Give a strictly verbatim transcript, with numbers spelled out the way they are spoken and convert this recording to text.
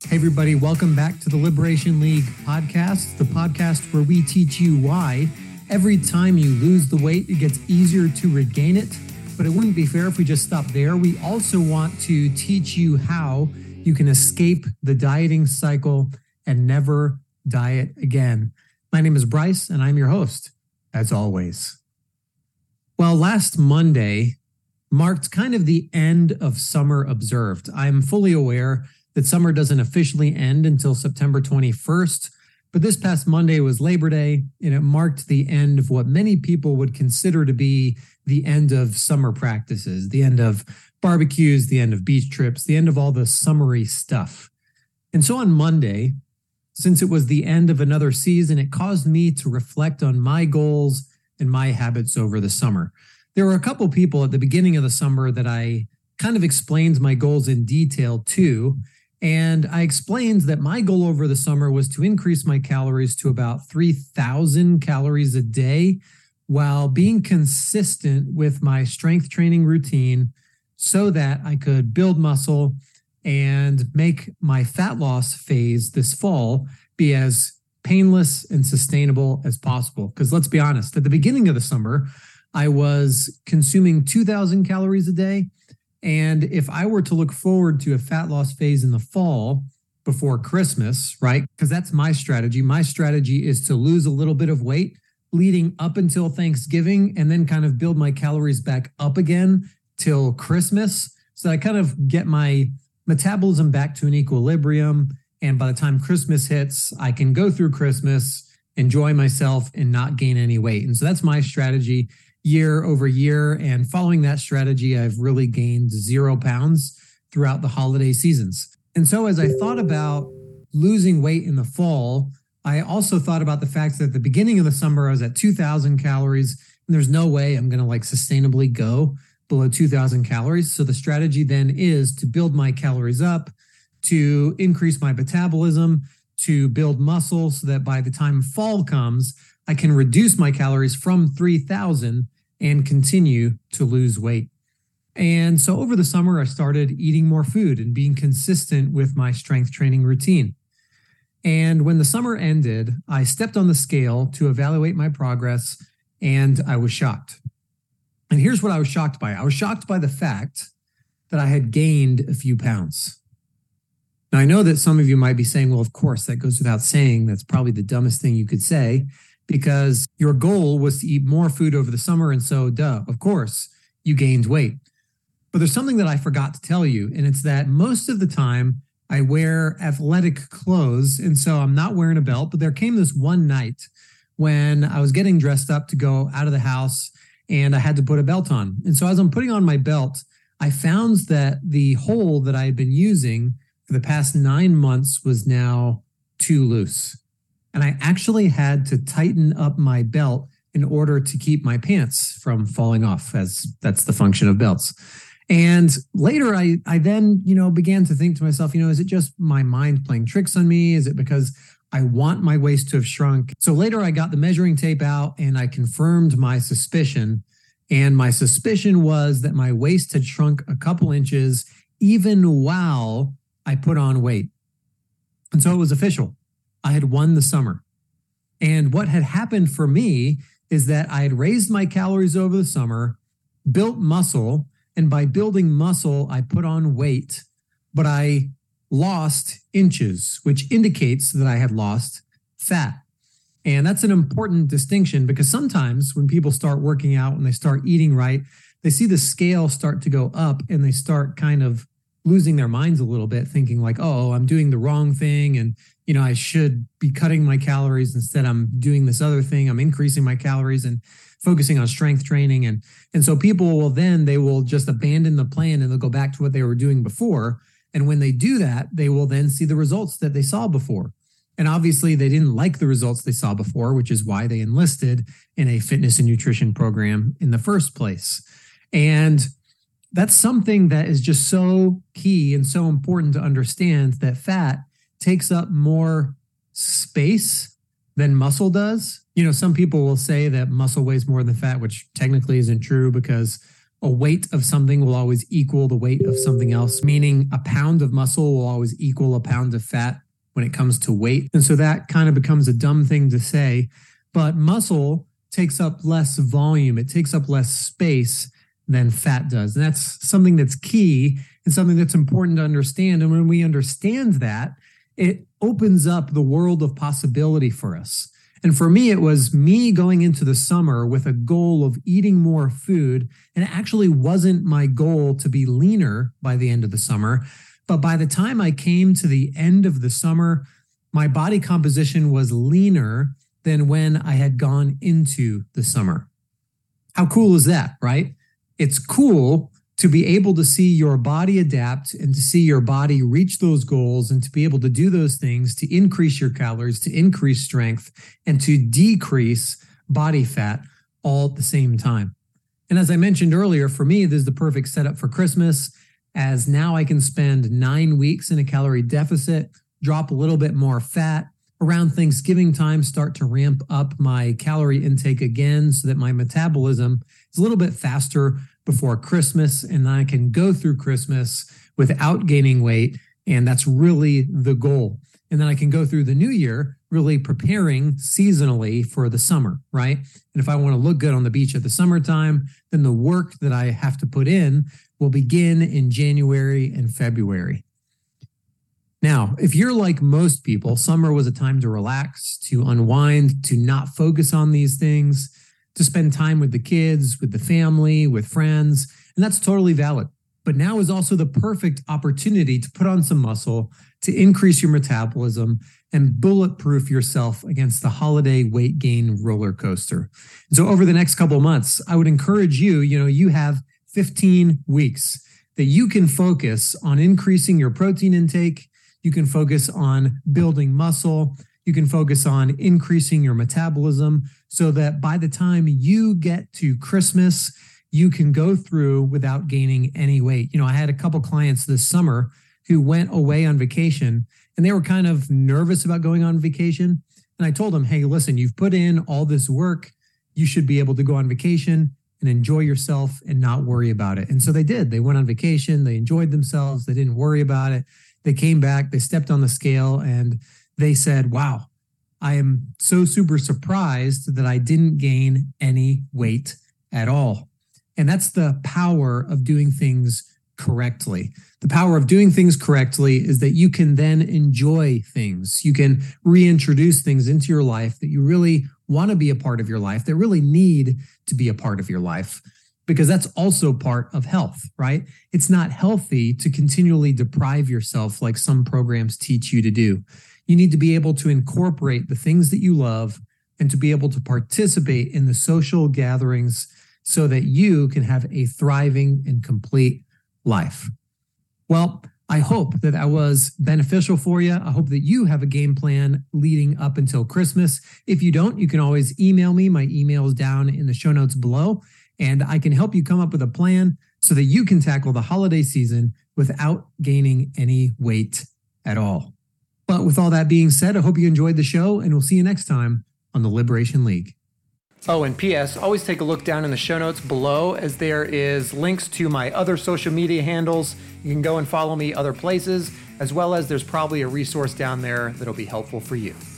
Hey, everybody, welcome back to the Liberation League podcast, the podcast where we teach you why every time you lose the weight, it gets easier to regain it. But it wouldn't be fair if we just stopped there. We also want to teach you how you can escape the dieting cycle and never diet again. My name is Bryce, and I'm your host, as always. Well, last Monday marked kind of the end of summer observed. I'm fully aware that summer doesn't officially end until September twenty-first, but this past Monday was Labor Day, and it marked the end of what many people would consider to be the end of summer practices, the end of barbecues, the end of beach trips, the end of all the summery stuff. And so on Monday, since it was the end of another season, it caused me to reflect on my goals and my habits over the summer. There were a couple people at the beginning of the summer that I kind of explained my goals in detail to. And I explained that my goal over the summer was to increase my calories to about three thousand calories a day while being consistent with my strength training routine so that I could build muscle and make my fat loss phase this fall be as painless and sustainable as possible. Because let's be honest, at the beginning of the summer, I was consuming two thousand calories a day. And if I were to look forward to a fat loss phase in the fall before Christmas, right? Because that's my strategy. My strategy is to lose a little bit of weight leading up until Thanksgiving and then kind of build my calories back up again till Christmas. So I kind of get my metabolism back to an equilibrium. And by the time Christmas hits, I can go through Christmas, enjoy myself, and not gain any weight. And so that's my strategy year over year. And following that strategy, I've really gained zero pounds throughout the holiday seasons. And so as I thought about losing weight in the fall, I also thought about the fact that at the beginning of the summer, I was at two thousand calories, and there's no way I'm going to like sustainably go below two thousand calories. So the strategy then is to build my calories up, to increase my metabolism, to build muscle so that by the time fall comes, I can reduce my calories from three thousand and continue to lose weight. And so over the summer, I started eating more food and being consistent with my strength training routine. And when the summer ended, I stepped on the scale to evaluate my progress, and I was shocked. And here's what I was shocked by. I was shocked by the fact that I had gained a few pounds. Now, I know that some of you might be saying, well, of course, that goes without saying. That's probably the dumbest thing you could say, because your goal was to eat more food over the summer. And so, duh, of course, you gained weight. But there's something that I forgot to tell you, and it's that most of the time I wear athletic clothes. And so I'm not wearing a belt, but there came this one night when I was getting dressed up to go out of the house and I had to put a belt on. And so as I'm putting on my belt, I found that the hole that I had been using for the past nine months was now too loose. And I actually had to tighten up my belt in order to keep my pants from falling off, as that's the function of belts. And later I, I then, you know, began to think to myself, you know, is it just my mind playing tricks on me? Is it because I want my waist to have shrunk? So later I got the measuring tape out and I confirmed my suspicion. And my suspicion was that my waist had shrunk a couple inches even while I put on weight. And so it was official. I had won the summer. And what had happened for me is that I had raised my calories over the summer, built muscle, and by building muscle, I put on weight, but I lost inches, which indicates that I had lost fat. And that's an important distinction because sometimes when people start working out and they start eating right, they see the scale start to go up and they start kind of losing their minds a little bit, thinking like, oh, I'm doing the wrong thing. And, you know, I should be cutting my calories. Instead, I'm doing this other thing. I'm increasing my calories and focusing on strength training. And, and so people will then, they will just abandon the plan and they'll go back to what they were doing before. And when they do that, they will then see the results that they saw before. And obviously they didn't like the results they saw before, which is why they enlisted in a fitness and nutrition program in the first place. And that's something that is just so key and so important to understand, that fat takes up more space than muscle does. You know, some people will say that muscle weighs more than fat, which technically isn't true because a weight of something will always equal the weight of something else, meaning a pound of muscle will always equal a pound of fat when it comes to weight. And so that kind of becomes a dumb thing to say, but muscle takes up less volume. It takes up less space than fat does. And that's something that's key and something that's important to understand. And when we understand that, it opens up the world of possibility for us. And for me, it was me going into the summer with a goal of eating more food. And it actually wasn't my goal to be leaner by the end of the summer. But by the time I came to the end of the summer, my body composition was leaner than when I had gone into the summer. How cool is that, right? It's cool to be able to see your body adapt and to see your body reach those goals and to be able to do those things to increase your calories, to increase strength, and to decrease body fat all at the same time. And as I mentioned earlier, for me, this is the perfect setup for Christmas, as now I can spend nine weeks in a calorie deficit, drop a little bit more fat. Around Thanksgiving time, start to ramp up my calorie intake again so that my metabolism is a little bit faster before Christmas, and I can go through Christmas without gaining weight, and that's really the goal. And then I can go through the new year really preparing seasonally for the summer, right? And if I want to look good on the beach at the summertime, then the work that I have to put in will begin in January and February. Now, if you're like most people, summer was a time to relax, to unwind, to not focus on these things, to spend time with the kids, with the family, with friends, and that's totally valid. But now is also the perfect opportunity to put on some muscle, to increase your metabolism, and bulletproof yourself against the holiday weight gain roller coaster. And so over the next couple of months, I would encourage you, you know, you have fifteen weeks that you can focus on increasing your protein intake. You can focus on building muscle. You can focus on increasing your metabolism so that by the time you get to Christmas, you can go through without gaining any weight. You know, I had a couple clients this summer who went away on vacation and they were kind of nervous about going on vacation. And I told them, hey, listen, you've put in all this work. You should be able to go on vacation and enjoy yourself and not worry about it. And so they did. They went on vacation. They enjoyed themselves. They didn't worry about it. They came back, they stepped on the scale, and they said, wow, I am so super surprised that I didn't gain any weight at all. And that's the power of doing things correctly. The power of doing things correctly is that you can then enjoy things. You can reintroduce things into your life that you really want to be a part of your life, that really need to be a part of your life. Because that's also part of health, right? It's not healthy to continually deprive yourself like some programs teach you to do. You need to be able to incorporate the things that you love and to be able to participate in the social gatherings so that you can have a thriving and complete life. Well, I hope that that was beneficial for you. I hope that you have a game plan leading up until Christmas. If you don't, you can always email me. My email is down in the show notes below. And I can help you come up with a plan so that you can tackle the holiday season without gaining any weight at all. But with all that being said, I hope you enjoyed the show, and we'll see you next time on the Liberation League. Oh, and P S, always take a look down in the show notes below, as there is links to my other social media handles. You can go and follow me other places, as well as there's probably a resource down there that'll be helpful for you.